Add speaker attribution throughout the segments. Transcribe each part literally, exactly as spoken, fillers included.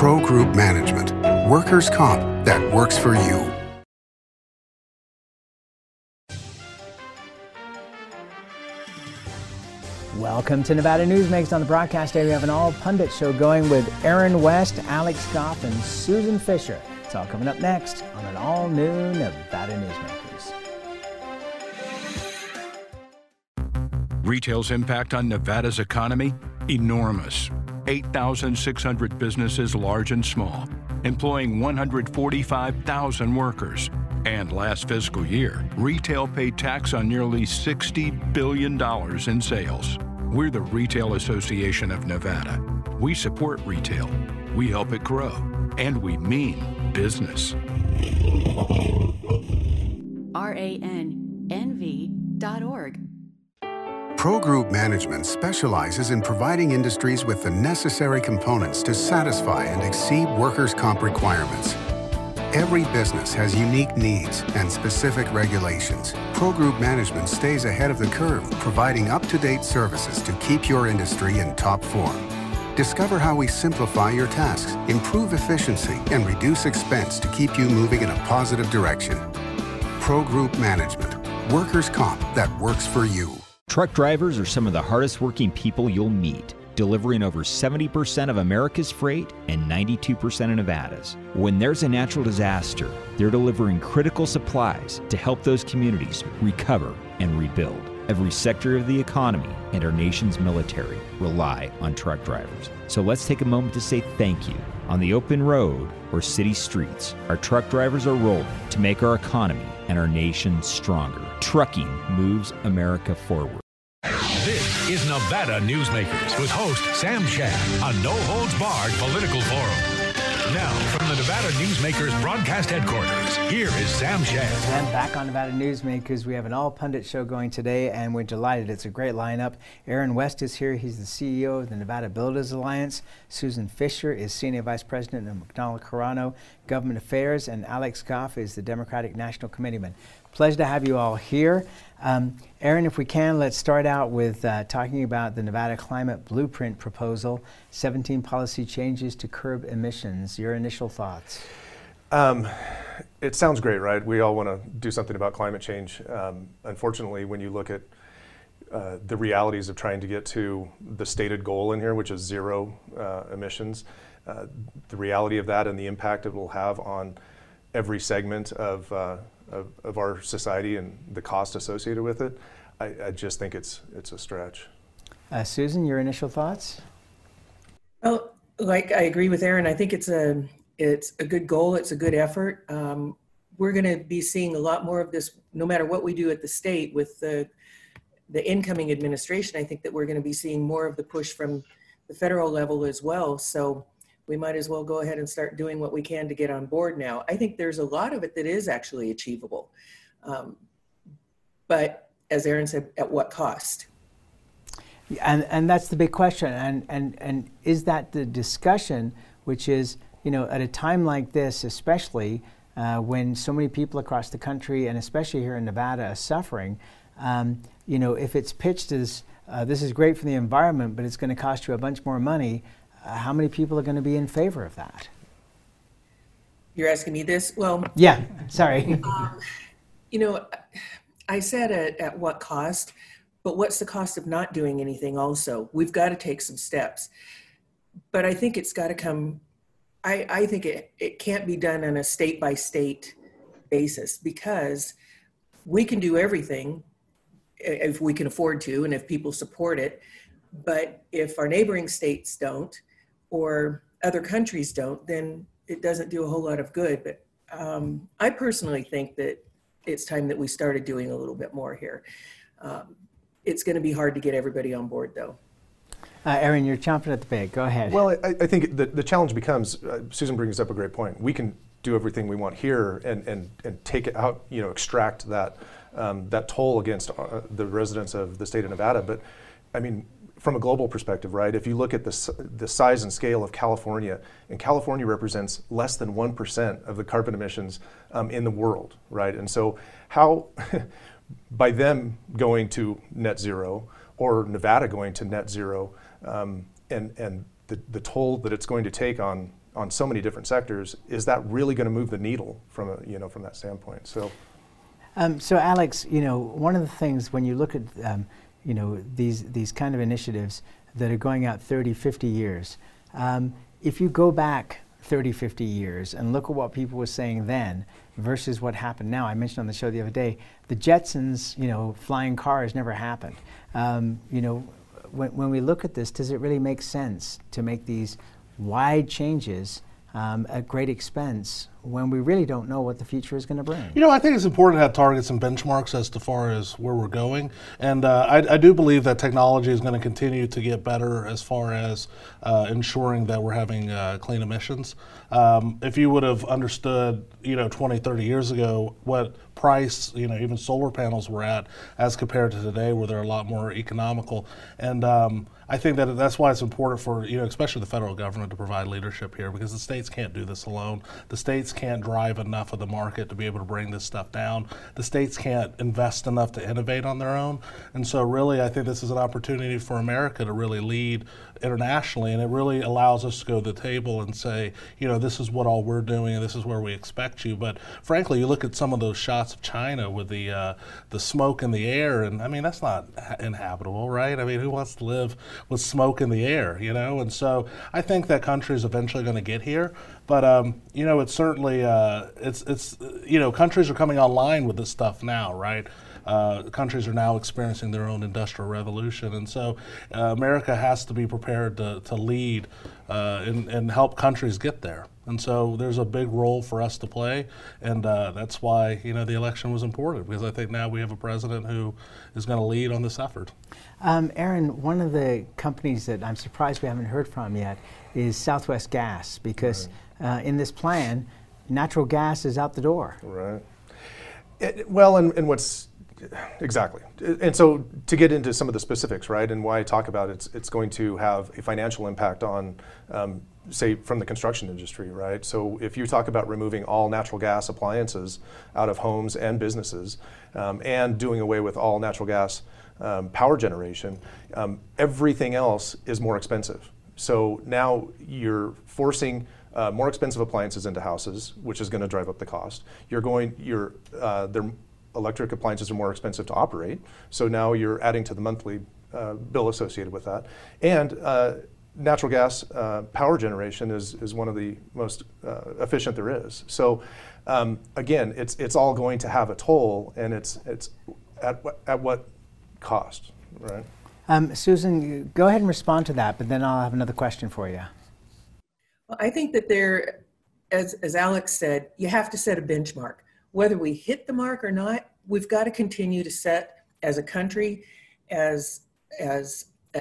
Speaker 1: Pro Group Management. Workers' comp that works for you.
Speaker 2: Welcome to Nevada Newsmakers. On the broadcast day, we have an all-pundit show going with Aaron West, Alex Goff, and Susan Fisher. It's all coming up next on an all-new Nevada Newsmakers.
Speaker 3: Retail's impact on Nevada's economy? Enormous. eight thousand six hundred businesses, large and small, employing one hundred forty-five thousand workers. And last fiscal year, retail paid tax on nearly sixty billion dollars in sales. We're the Retail Association of Nevada. We support retail, we help it grow, and we mean business.
Speaker 4: R A N N V dot org.
Speaker 1: Pro Group Management specializes in providing industries with the necessary components to satisfy and exceed workers' comp requirements. Every business has unique needs and specific regulations. Pro Group Management stays ahead of the curve, providing up-to-date services to keep your industry in top form. Discover how we simplify your tasks, improve efficiency, and reduce expense to keep you moving in a positive direction. Pro Group Management. Workers' comp that works for you.
Speaker 5: Truck drivers are some of the hardest working people you'll meet, delivering over seventy percent of America's freight and ninety-two percent of Nevada's. When there's a natural disaster, they're delivering critical supplies to help those communities recover and rebuild. Every sector of the economy and our nation's military rely on truck drivers. So let's take a moment to say thank you. On the open road or city streets, our truck drivers are rolling to make our economy and our nation stronger. Trucking moves America forward.
Speaker 6: This is Nevada Newsmakers with host Sam Shad on No Holds Barred Political Forum. Now, from the Nevada Newsmakers broadcast headquarters, here is Sam Shad.
Speaker 2: And back on Nevada Newsmakers, we have an all-pundit show going today, and we're delighted. It's a great lineup. Aaron West is here. He's the C E O of the Nevada Builders Alliance. Susan Fisher is Senior Vice President of McDonald-Carano Government Affairs, and Alex Goff is the Democratic National Committeeman. Pleasure to have you all here. Um, Aaron, if we can, let's start out with uh, talking about the Nevada Climate Blueprint proposal, seventeen policy changes to curb emissions. Your initial thoughts?
Speaker 7: Um, it sounds great, right? We all want to do something about climate change. Um, unfortunately, when you look at uh, the realities of trying to get to the stated goal in here, which is zero uh, emissions, uh, the reality of that and the impact it will have on every segment of uh, Of, of our society and the cost associated with it, I, I just think it's it's a stretch.
Speaker 2: Uh, Susan, your initial thoughts?
Speaker 8: Well, like I agree with Aaron. I think it's a it's a good goal. It's a good effort. Um, we're going to be seeing a lot more of this, no matter what we do at the state with the the incoming administration. I think that we're going to be seeing more of the push from the federal level as well. So we might as well go ahead and start doing what we can to get on board now. I think there's a lot of it that is actually achievable. Um, but as Aaron said, at what cost?
Speaker 2: And and that's the big question. And, and, and is that the discussion, which is, you know, at a time like this, especially uh, when so many people across the country, and especially here in Nevada, are suffering, um, you know, if it's pitched as uh, this is great for the environment, but it's going to cost you a bunch more money, Uh, how many people are going to be in favor of that?
Speaker 8: You're asking me this? Well,
Speaker 2: yeah, sorry.
Speaker 8: um, you know, I said at, at what cost, but what's the cost of not doing anything also? We've got to take some steps. But I think it's got to come, I, I think it, it can't be done on a state by state basis, because we can do everything if we can afford to and if people support it. But if our neighboring states don't, or other countries don't, then it doesn't do a whole lot of good. But um, I personally think that it's time that we started doing a little bit more here. Um, it's going to be hard to get everybody on board, though.
Speaker 2: Uh, Aaron, you're chomping at the bit. Go ahead.
Speaker 7: Well, I, I think the, the challenge becomes, uh, Susan brings up a great point. We can do everything we want here and, and, and take it out, you know, extract that, um, that toll against uh, the residents of the state of Nevada. But I mean, from a global perspective, right, if you look at the, the size and scale of California, and California represents less than one percent of the carbon emissions um, in the world, right? And so how, by them going to net zero, or Nevada going to net zero, um, and, and the, the toll that it's going to take on on so many different sectors, is that really going to move the needle from a, you know, from that standpoint? So,
Speaker 2: um, so Alex, you know, one of the things when you look at um, you know these these kind of initiatives that are going out thirty, fifty years, um, if you go back thirty, fifty years and look at what people were saying then versus what happened now. I mentioned on the show the other day, the Jetsons, you know, flying cars never happened. Um, you know, when, when we look at this, does it really make sense to make these wide changes um, at great expense when we really don't know what the future is going to bring?
Speaker 9: You know, I think it's important to have targets and benchmarks as to far as where we're going. And uh, I, I do believe that technology is going to continue to get better as far as uh, ensuring that we're having uh, clean emissions. Um, if you would have understood, you know, twenty, thirty years ago what price, you know, even solar panels were at as compared to today, where they're a lot more economical. And um, I think that that's why it's important for, you know, especially the federal government to provide leadership here, because the states can't do this alone. The states can't drive enough of the market to be able to bring this stuff down. The states can't invest enough to innovate on their own. And so really, I think this is an opportunity for America to really lead internationally, and it really allows us to go to the table and say, you know, this is what all we're doing and this is where we expect you. But frankly, you look at some of those shots of China with the uh, the smoke in the air, and I mean, that's not inhabitable, right? I mean, who wants to live with smoke in the air, you know? And so I think that country is eventually going to get here. But um, you know, it's certainly uh, it's it's you know, countries are coming online with this stuff now, right? Uh, countries are now experiencing their own industrial revolution, and so uh, America has to be prepared to, to lead uh, and, and help countries get there. And so there's a big role for us to play, and uh, that's why, you know, the election was important, because I think now we have a president who is going to lead on this effort.
Speaker 2: Um, Aaron, one of the companies that I'm surprised we haven't heard from yet is Southwest Gas, because right. uh, in this plan, natural gas is out the door.
Speaker 7: Right. It, well, and, and what's Exactly. And so to get into some of the specifics, right, and why I talk about it, it's, it's going to have a financial impact on, um, say, from the construction industry, right? So if you talk about removing all natural gas appliances out of homes and businesses um, and doing away with all natural gas um, power generation, um, everything else is more expensive. So now you're forcing uh, more expensive appliances into houses, which is going to drive up the cost. You're going, you're, uh, they're electric appliances are more expensive to operate, so now you're adding to the monthly uh, bill associated with that. And uh, natural gas uh, power generation is, is one of the most uh, efficient there is. So um, again, it's it's all going to have a toll, and it's it's at at what cost, right?
Speaker 2: Um, Susan, go ahead and respond to that, but then I'll have another question for you.
Speaker 8: Well, I think that there, as as Alex said, you have to set a benchmark. Whether we hit the mark or not, we've got to continue to set, as a country, as, as uh,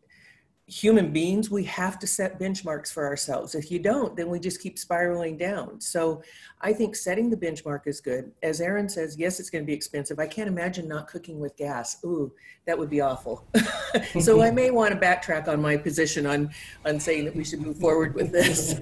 Speaker 8: human beings, we have to set benchmarks for ourselves. If you don't, then we just keep spiraling down. So I think setting the benchmark is good. As Aaron says, yes, it's going to be expensive. I can't imagine not cooking with gas. Ooh, that would be awful. So I may want to backtrack on my position on, on saying that we should move forward with this.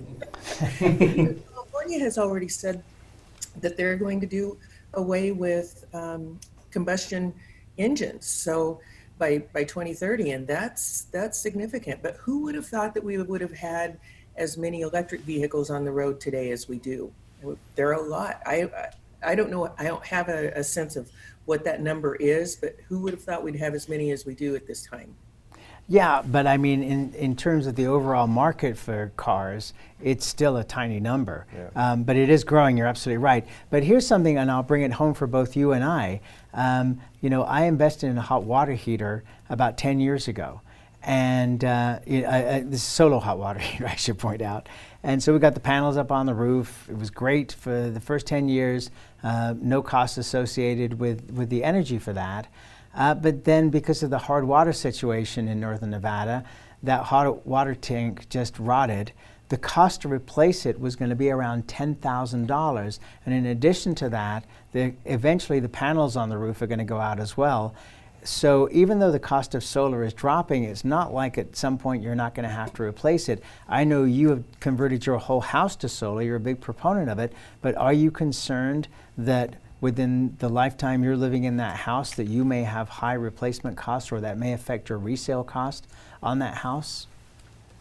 Speaker 8: California has already said that they're going to do away with um, combustion engines, so by by twenty thirty, and that's that's significant. But who would have thought that we would have had as many electric vehicles on the road today as we do? There are a lot. I I don't know. I don't have a, a sense of what that number is, but who would have thought we'd have as many as we do at this time?
Speaker 2: Yeah, but I mean, in, in terms of the overall market for cars, it's still a tiny number. Yeah. Um, but it is growing, you're absolutely right. But here's something, and I'll bring it home for both you and I. Um, you know, I invested in a hot water heater about ten years ago. And uh, it, I, I, this is solo hot water heater, I should point out. And so we got the panels up on the roof. It was great for the first ten years, uh, no cost associated with, with the energy for that. Uh, but then because of the hard water situation in northern Nevada, that hot water tank just rotted. The cost to replace it was going to be around ten thousand dollars. And in addition to that, the, eventually the panels on the roof are going to go out as well. So even though the cost of solar is dropping, it's not like at some point you're not going to have to replace it. I know you have converted your whole house to solar. You're a big proponent of it. But are you concerned that within the lifetime you're living in that house that you may have high replacement costs, or that may affect your resale cost on that house?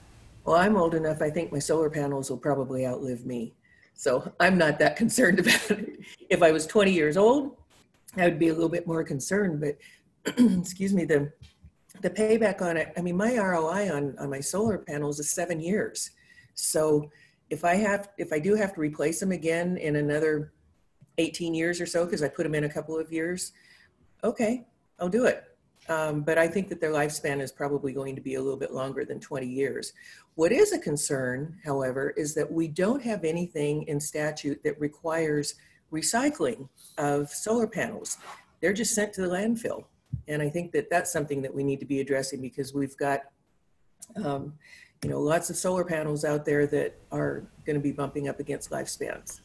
Speaker 8: Well, I'm old enough, I think my solar panels will probably outlive me. So I'm not that concerned about it. If I was twenty years old, I would be a little bit more concerned, but excuse me, the, the payback on it, I mean, my R O I on, on my solar panels is seven years. So if I have, if I do have to replace them again in another eighteen years or so, because I put them in a couple of years, okay, I'll do it. Um, but I think that their lifespan is probably going to be a little bit longer than twenty years. What is a concern, however, is that we don't have anything in statute that requires recycling of solar panels. They're just sent to the landfill. And I think that that's something that we need to be addressing, because we've got, um, you know, lots of solar panels out there that are going to be bumping up against lifespans.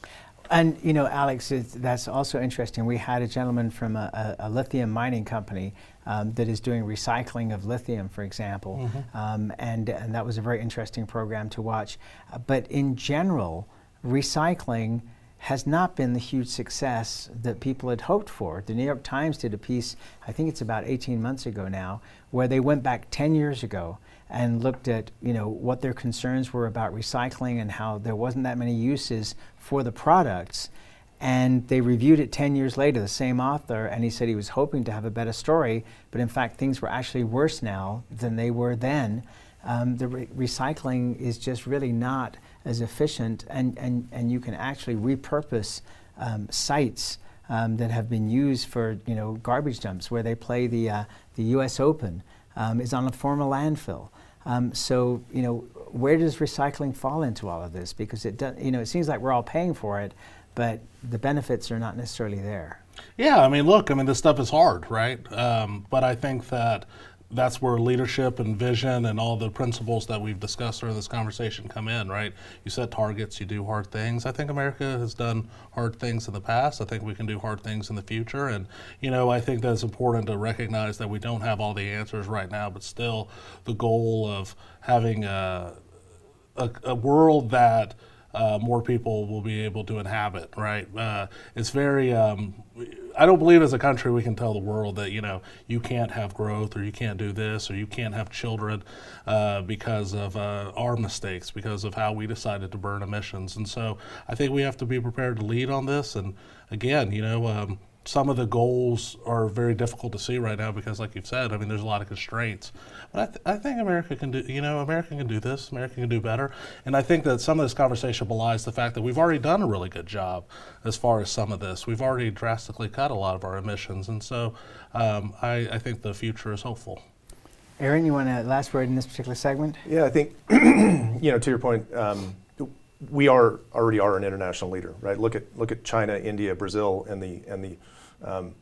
Speaker 2: And, you know, Alex, it's, that's also interesting. We had a gentleman from a, a, a lithium mining company um, that is doing recycling of lithium, for example. Mm-hmm. um, and, and that was a very interesting program to watch. Uh, but in general, recycling has not been the huge success that people had hoped for. The New York Times did a piece, I think it's about eighteen months ago now, where they went back ten years ago and looked at, you know, what their concerns were about recycling and how there wasn't that many uses for the products. And they reviewed it ten years later, the same author, and he said he was hoping to have a better story, but in fact things were actually worse now than they were then. Um, the re recycling is just really not as efficient, and, and, and you can actually repurpose um, sites um, that have been used for, you know, garbage dumps, where they play the, uh, the U S Open um, is on a former landfill. Um, so, you know, where does recycling fall into all of this? Because it does, you know, it seems like we're all paying for it, but the benefits are not necessarily there.
Speaker 9: Yeah, I mean, look, I mean, this stuff is hard, right? Um, but I think that that's where leadership and vision and all the principles that we've discussed during this conversation come in, right? You set targets, you do hard things. I think America has done hard things in the past. I think we can do hard things in the future. And, you know, I think that it's important to recognize that we don't have all the answers right now, but still the goal of having a, a, a world that Uh, more people will be able to inhabit, right? Uh, it's very, um, I don't believe as a country we can tell the world that, you know, you can't have growth, or you can't do this, or you can't have children uh, because of uh, our mistakes, because of how we decided to burn emissions. And so I think we have to be prepared to lead on this. And again, you know, um, some of the goals are very difficult to see right now because, like you've said, I mean, there's a lot of constraints. But I, th I think America can do, you know, America can do this, America can do better. And I think that some of this conversation belies the fact that we've already done a really good job as far as some of this. We've already drastically cut a lot of our emissions. And so um, I, I think the future is hopeful.
Speaker 2: Aaron, you want a last word in this particular segment?
Speaker 7: Yeah, I think, you know, to your point, um, we are already are an international leader, right? Look at look at China, India, Brazil, and the and the um,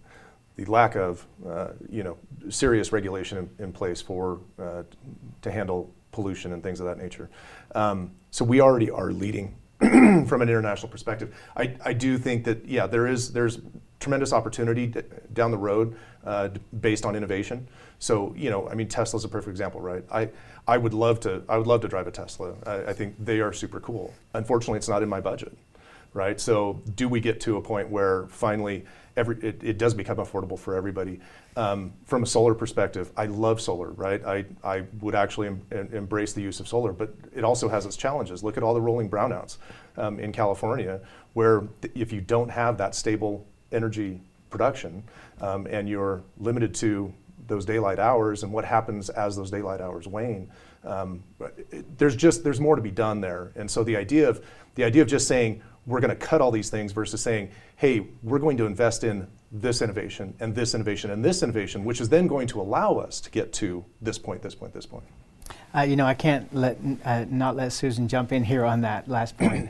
Speaker 7: the lack of uh, you know serious regulation in, in place for uh, to handle pollution and things of that nature. Um, so we already are leading from an international perspective. I I do think that yeah there is there's tremendous opportunity d down the road uh, based on innovation. So, you know, I mean, Tesla's a perfect example, right? I, I would love to, I would love to drive a Tesla. I, I think they are super cool. Unfortunately, it's not in my budget, right? So do we get to a point where finally every, it, it does become affordable for everybody? Um, from a solar perspective, I love solar, right? I, I would actually em em embrace the use of solar, but it also has its challenges. Look at all the rolling brownouts um, in California, where if you don't have that stable energy production um, and you're limited to those daylight hours and what happens as those daylight hours wane. Um, it, there's just, there's more to be done there. And so the idea of, the idea of just saying, we're gonna cut all these things versus saying, hey, we're going to invest in this innovation and this innovation and this innovation, which is then going to allow us to get to this point, this point, this point.
Speaker 2: Uh, you know, I can't let, uh, not let Susan jump in here on that last point.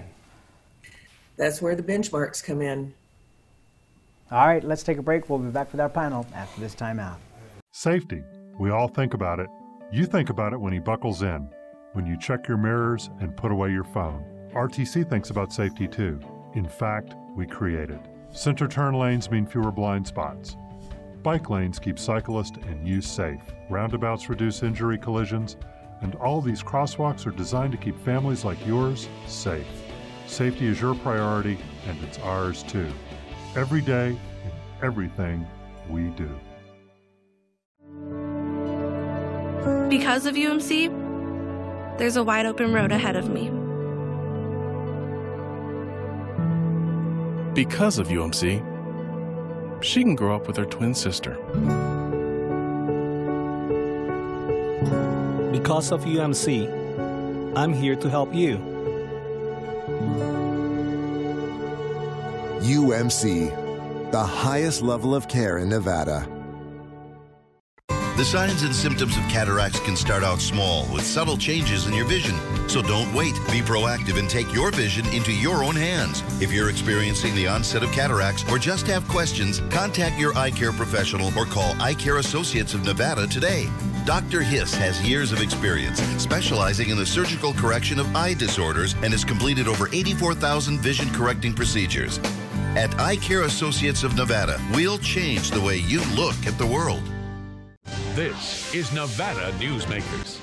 Speaker 8: That's where the benchmarks come in.
Speaker 2: All right, let's take a break. We'll be back with our panel after this timeout.
Speaker 10: Safety. We all think about it. You think about it when he buckles in, when you check your mirrors and put away your phone. R T C thinks about safety too. In fact, we create it. Center turn lanes mean fewer blind spots. Bike lanes keep cyclists and you safe. Roundabouts reduce injury collisions, and all these crosswalks are designed to keep families like yours safe. Safety is your priority, and it's ours too. Every day, in everything we do.
Speaker 11: Because of U M C, there's a wide open road ahead of me.
Speaker 12: Because of U M C, she can grow up with her twin sister.
Speaker 13: Because of U M C, I'm here to help you.
Speaker 14: U M C, the highest level of care in Nevada.
Speaker 15: The signs and symptoms of cataracts can start out small with subtle changes in your vision. So don't wait. Be proactive and take your vision into your own hands. If you're experiencing the onset of cataracts or just have questions, contact your eye care professional or call Eye Care Associates of Nevada today. Doctor Hiss has years of experience specializing in the surgical correction of eye disorders and has completed over eighty-four thousand vision correcting procedures. At Eye Care Associates of Nevada, we'll change the way you look at the world.
Speaker 6: This is Nevada Newsmakers.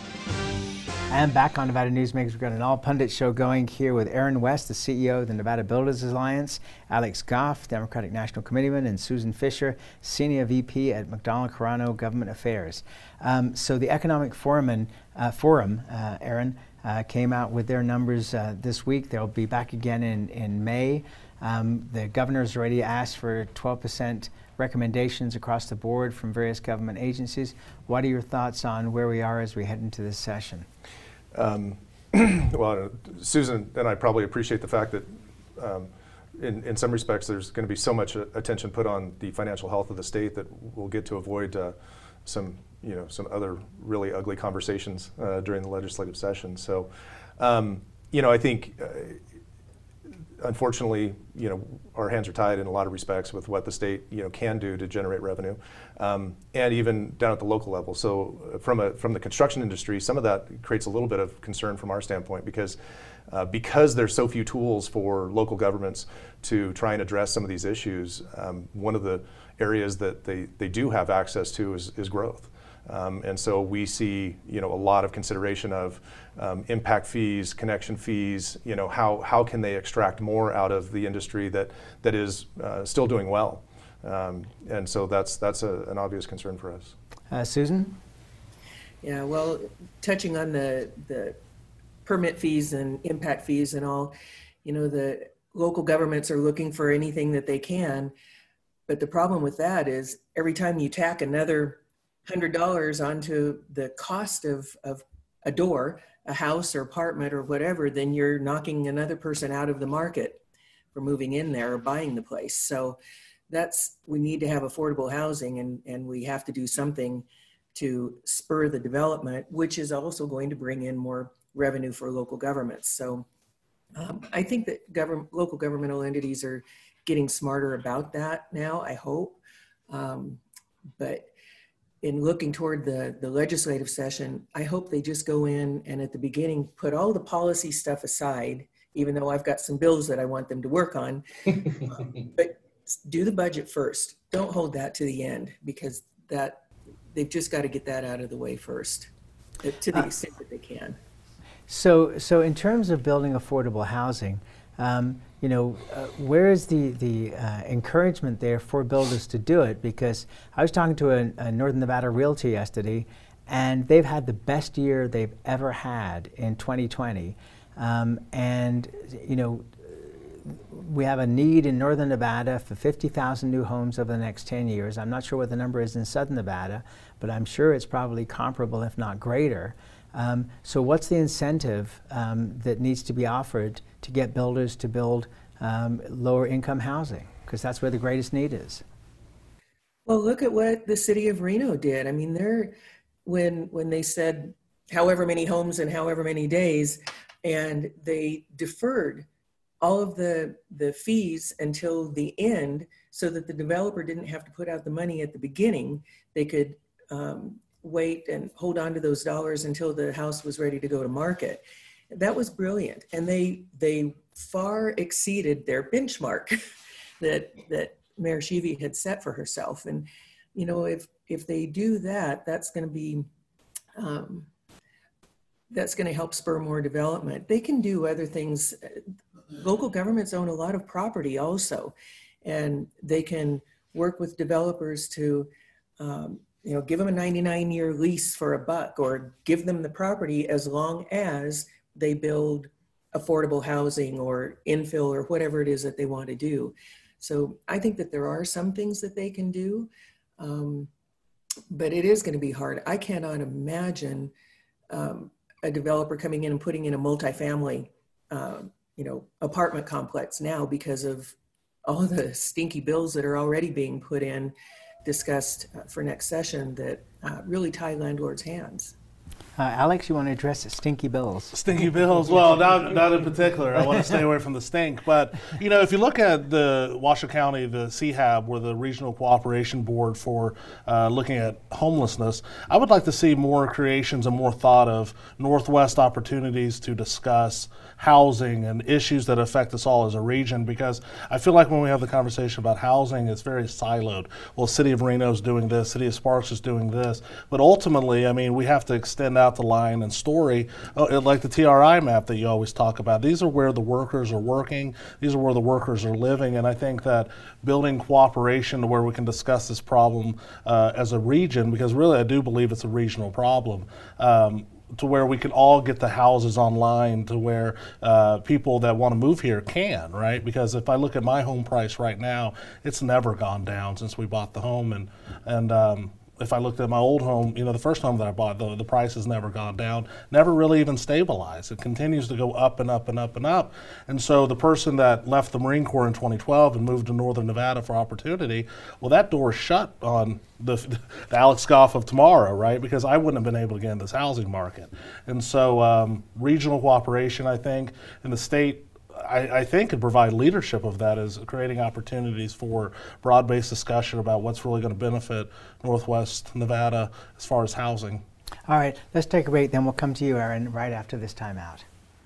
Speaker 2: And back on Nevada Newsmakers, we've got an all-pundit show going here with Aaron West, the C E O of the Nevada Builders Alliance, Alex Goff, Democratic National Committeeman, and Susan Fisher, Senior V P at McDonald Carano Government Affairs. Um, so the Economic Forum, and, uh, Forum uh, Aaron, uh, came out with their numbers uh, this week. They'll be back again in, in May. Um, the governor's already asked for twelve percent recommendations across the board from various government agencies. What are your thoughts on where we are as we head into this session?
Speaker 7: Um, well, Susan and I probably appreciate the fact that um, in, in some respects there's going to be so much attention put on the financial health of the state that we'll get to avoid uh, some, you know, some other really ugly conversations uh, during the legislative session. So, um, you know, I think uh, unfortunately, you know, our hands are tied in a lot of respects with what the state, you know, can do to generate revenue, um, and even down at the local level. So, from a from the construction industry, some of that creates a little bit of concern from our standpoint because uh, because there's so few tools for local governments to try and address some of these issues. Um, one of the areas that they they do have access to is is growth. Um, and so we see, you know, a lot of consideration of um, impact fees, connection fees. You know, how how can they extract more out of the industry that that is uh, still doing well, um, and so that's that's a, an obvious concern for us.
Speaker 2: Uh, Susan?
Speaker 8: Yeah, well, touching on the the permit fees and impact fees and all, you know, the local governments are looking for anything that they can, but the problem with that is every time you tack another one hundred dollars onto the cost of, of a door, a house or apartment or whatever, then you're knocking another person out of the market for moving in there or buying the place. So that's, we need to have affordable housing, and, and we have to do something to spur the development, which is also going to bring in more revenue for local governments. So um, I think that government, local governmental entities are getting smarter about that now, I hope. Um, but in looking toward the, the legislative session, I hope they just go in and at the beginning put all the policy stuff aside, even though I've got some bills that I want them to work on, um, but do the budget first. Don't hold that to the end, because that they've just got to get that out of the way first, to the extent that they can.
Speaker 2: So, so in terms of building affordable housing, um, you know, uh, where is the, the uh, encouragement there for builders to do it? Because I was talking to a, a Northern Nevada realtor yesterday, and they've had the best year they've ever had in twenty twenty. Um, and, you know, we have a need in Northern Nevada for fifty thousand new homes over the next ten years. I'm not sure what the number is in Southern Nevada, but I'm sure it's probably comparable, if not greater. Um, so what's the incentive um, that needs to be offered to get builders to build um, lower income housing? Because that's where the greatest need is.
Speaker 8: Well, look at what the city of Reno did. I mean, they're, when, when they said however many homes in however many days, and they deferred all of the, the fees until the end so that the developer didn't have to put out the money at the beginning. They could um, wait and hold on to those dollars until the house was ready to go to market. That was brilliant. And they they far exceeded their benchmark that that Mayor Sheevy had set for herself. And, you know, if if they do that, that's going to be, um, that's going to help spur more development. They can do other things. Local governments own a lot of property also, and they can work with developers to um, you know, give them a ninety-nine year lease for a buck, or give them the property as long as they build affordable housing or infill or whatever it is that they want to do. So I think that there are some things that they can do, um, but it is going to be hard. I cannot imagine um, a developer coming in and putting in a multifamily, uh, you know, apartment complex now because of all the stinky bills that are already being put in, discussed uh, for next session, that uh, really tie landlords' hands.
Speaker 2: Uh, Alex, you want to address the stinky bills?
Speaker 9: Stinky bills. Well, not not in particular. I want to stay away from the stink. But you know, if you look at the Washoe County, the C H A B, or the Regional Cooperation Board for uh, looking at homelessness, I would like to see more creations and more thought of Northwest opportunities to discuss housing and issues that affect us all as a region. Because I feel like when we have the conversation about housing, it's very siloed. Well, City of Reno is doing this, City of Sparks is doing this, but ultimately, I mean, we have to extend out the line and story, uh, like the T R I map that you always talk about. These are where the workers are working. These are where the workers are living. And I think that building cooperation to where we can discuss this problem uh, as a region, because really I do believe it's a regional problem, um, to where we can all get the houses online, to where uh, people that want to move here can, right? Because if I look at my home price right now, it's never gone down since we bought the home. And, and um, if I looked at my old home, you know, the first home that I bought, the, the price has never gone down, never really even stabilized. It continues to go up and up and up and up. And so the person that left the Marine Corps in twenty twelve and moved to Northern Nevada for opportunity, well, that door is shut on the, the Alex Goff of tomorrow, right? Because I wouldn't have been able to get in this housing market. And so um, regional cooperation, I think, in the state, I, I think could provide leadership of that, is creating opportunities for broad-based discussion about what's really going to benefit Northwest Nevada as far as housing.
Speaker 2: All right, let's take a break, then we'll come to you, Aaron, right after this timeout.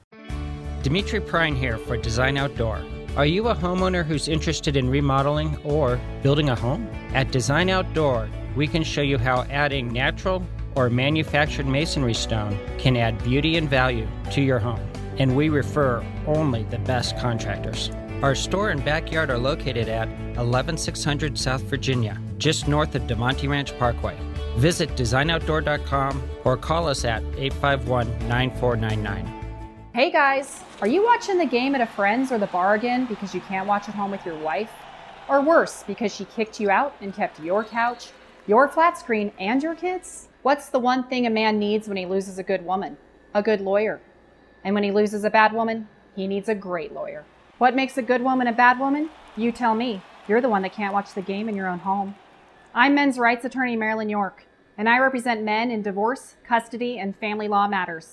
Speaker 16: Dimitri Prine here for Design Outdoor. Are you a homeowner who's interested in remodeling or building a home? At Design Outdoor, we can show you how adding natural or manufactured masonry stone can add beauty and value to your home. And we refer only the best contractors. Our store and backyard are located at eleven six hundred South Virginia, just north of DeMonte Ranch Parkway. Visit design outdoor dot com or call us at eight five one, nine four nine nine.
Speaker 17: Hey guys, are you watching the game at a friend's or the bar again because you can't watch at home with your wife? Or worse, because she kicked you out and kept your couch, your flat screen, and your kids? What's the one thing a man needs when he loses a good woman? A good lawyer. And when he loses a bad woman, he needs a great lawyer. What makes a good woman a bad woman? You tell me. You're the one that can't watch the game in your own home. I'm men's rights attorney Marilyn York, and I represent men in divorce, custody, and family law matters.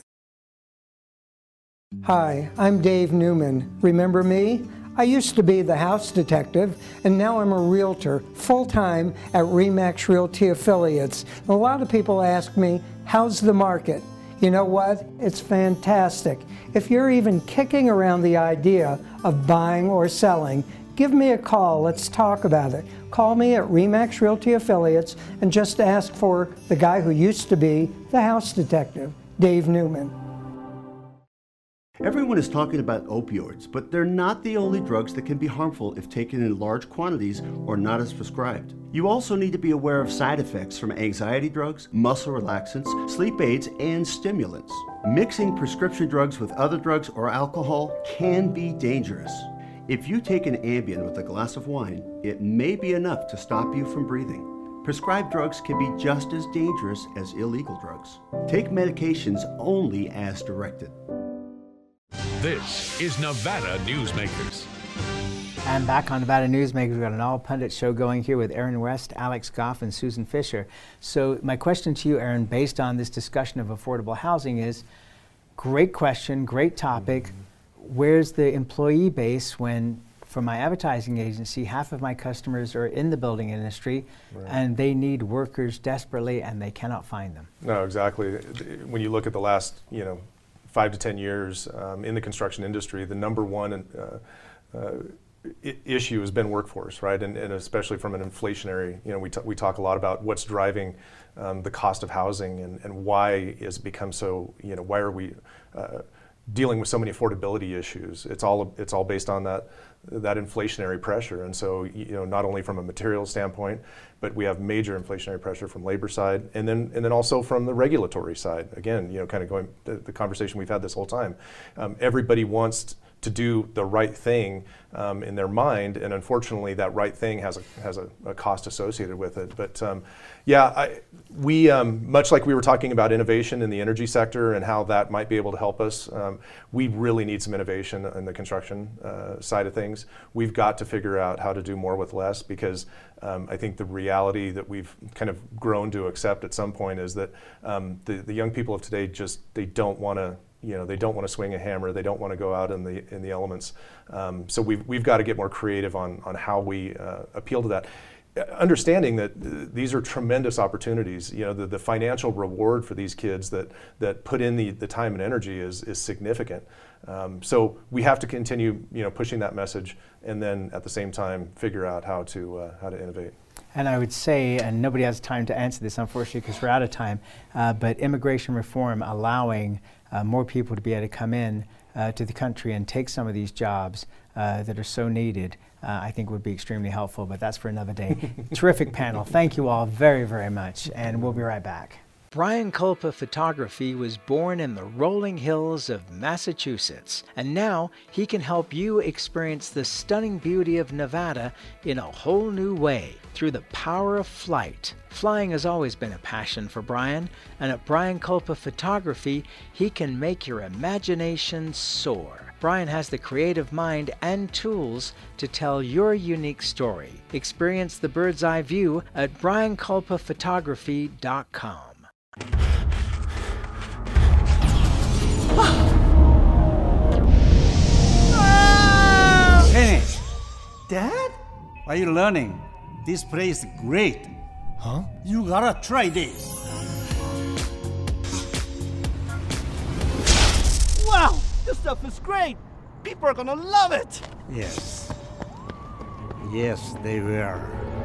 Speaker 18: Hi, I'm Dave Newman. Remember me? I used to be the house detective, and now I'm a realtor, full-time at RE/MAX Realty Affiliates. A lot of people ask me, how's the market? You know what? It's fantastic. If you're even kicking around the idea of buying or selling, give me a call. Let's talk about it. Call me at RE/MAX Realty Affiliates and just ask for the guy who used to be the house detective, Dave Newman.
Speaker 19: Everyone is talking about opioids, but they're not the only drugs that can be harmful if taken in large quantities or not as prescribed. You also need to be aware of side effects from anxiety drugs, muscle relaxants, sleep aids, and stimulants. Mixing prescription drugs with other drugs or alcohol can be dangerous. If you take an Ambien with a glass of wine, it may be enough to stop you from breathing. Prescribed drugs can be just as dangerous as illegal drugs. Take medications only as directed.
Speaker 6: This is Nevada Newsmakers.
Speaker 2: And back on Nevada Newsmakers, we've got an all-pundit show going here with Aaron West, Alex Goff, and Susan Fisher. So my question to you, Aaron, based on this discussion of affordable housing is, great question, great topic. Where's the employee base when, for my advertising agency, half of my customers are in the building industry, right, and they need workers desperately and they cannot find them?
Speaker 7: No, exactly. When you look at the last, you know, five to ten years um, in the construction industry, the number one uh, uh, I issue has been workforce, right? And, and especially from an inflationary, you know, we, we talk a lot about what's driving um, the cost of housing and, and why has it become so, you know, why are we uh, dealing with so many affordability issues. It's all it's all based on that that inflationary pressure. And so, you know, not only from a material standpoint, but we have major inflationary pressure from labor side, and then and then also from the regulatory side. Again, you know, kind of going the, the conversation we've had this whole time. Um, everybody wants to do the right thing um, in their mind, and unfortunately, that right thing has a has a, a cost associated with it. But um, yeah, I, we um, much like we were talking about innovation in the energy sector and how that might be able to help us. Um, we really need some innovation in the construction uh, side of things. We've got to figure out how to do more with less, because um, I think the reality that we've kind of grown to accept at some point is that um, the the young people of today just they don't want to. You know, they don't want to swing a hammer. They don't want to go out in the in the elements. Um, so we've we've got to get more creative on on how we uh, appeal to that. Understanding that uh, these are tremendous opportunities. You know, the, the financial reward for these kids that that put in the, the time and energy is is significant. Um, so we have to continue, you know, pushing that message, and then at the same time figure out how to uh, how to innovate.
Speaker 2: And I would say, and nobody has time to answer this, unfortunately, because we're out of time, uh, but immigration reform allowing uh, more people to be able to come in uh, to the country and take some of these jobs uh, that are so needed, uh, I think would be extremely helpful, but that's for another day. Terrific panel. Thank you all very, very much, and we'll be right back. Brian Kulpa Photography was born in the rolling hills of Massachusetts, and now he can help you experience the stunning beauty of Nevada in a whole new way through the power of flight. Flying has always been a passion for Brian, and at Brian Kulpa Photography, he can make your imagination soar. Brian has the creative mind and tools to tell your unique story. Experience the bird's eye view at brian kulpa photography dot com.
Speaker 20: Kenny! Dad? What are you learning? This place is great. Huh? You gotta try this.
Speaker 21: Wow! This stuff is great! People are gonna love it!
Speaker 20: Yes. Yes, they will.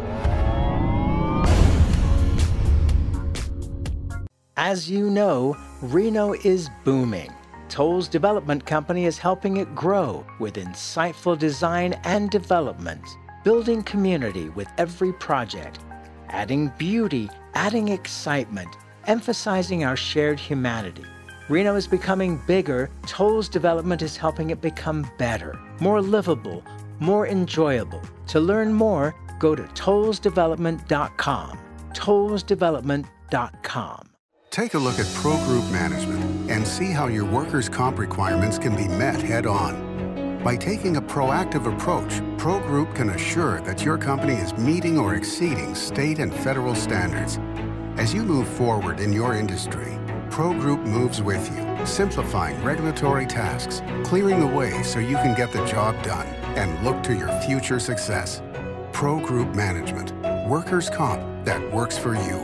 Speaker 2: As you know, Reno is booming. Toll's Development Company is helping it grow with insightful design and development, building community with every project, adding beauty, adding excitement, emphasizing our shared humanity. Reno is becoming bigger. Toll's Development is helping it become better, more livable, more enjoyable. To learn more, go to tolls development dot com. tolls development dot com.
Speaker 1: Take a look at Pro Group Management and see how your workers' comp requirements can be met head-on. By taking a proactive approach, Pro Group can assure that your company is meeting or exceeding state and federal standards. As you move forward in your industry, Pro Group moves with you, simplifying regulatory tasks, clearing the way so you can get the job done and look to your future success. Pro Group Management, workers' comp that works for you.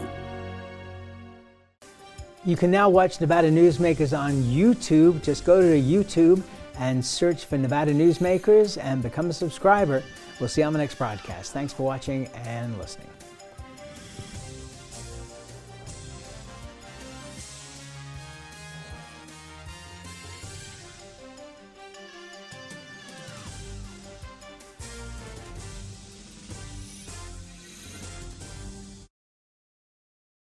Speaker 2: You can now watch Nevada Newsmakers on YouTube. Just go to YouTube and search for Nevada Newsmakers and become a subscriber. We'll see you on the next broadcast. Thanks for watching and listening.